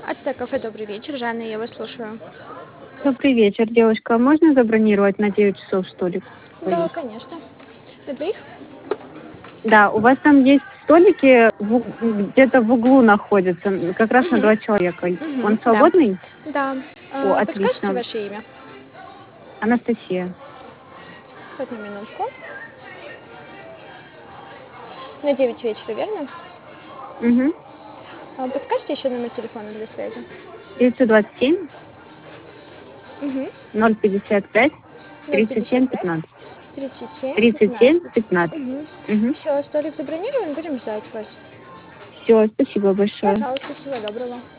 Это кафе «Добрый вечер». Жанна, я вас слушаю. Добрый вечер, девушка. А можно забронировать на 9 часов столик? Да, конечно. На двоих? Да, у вас там есть столики где-то в углу находятся, как раз на Угу, 2 человека. угу, Он да. свободный? Да. О, Подскажите отлично. ваше имя? Анастасия. Одну минутку. На 9 вечера, верно? Угу. Подскажите еще номер телефона для связи? 927 Угу. 055 37 055 15. 37 37 15. 15. Угу. Угу. Все, столик забронирован, будем ждать вас. Все, спасибо большое. Пожалуйста, всего доброго.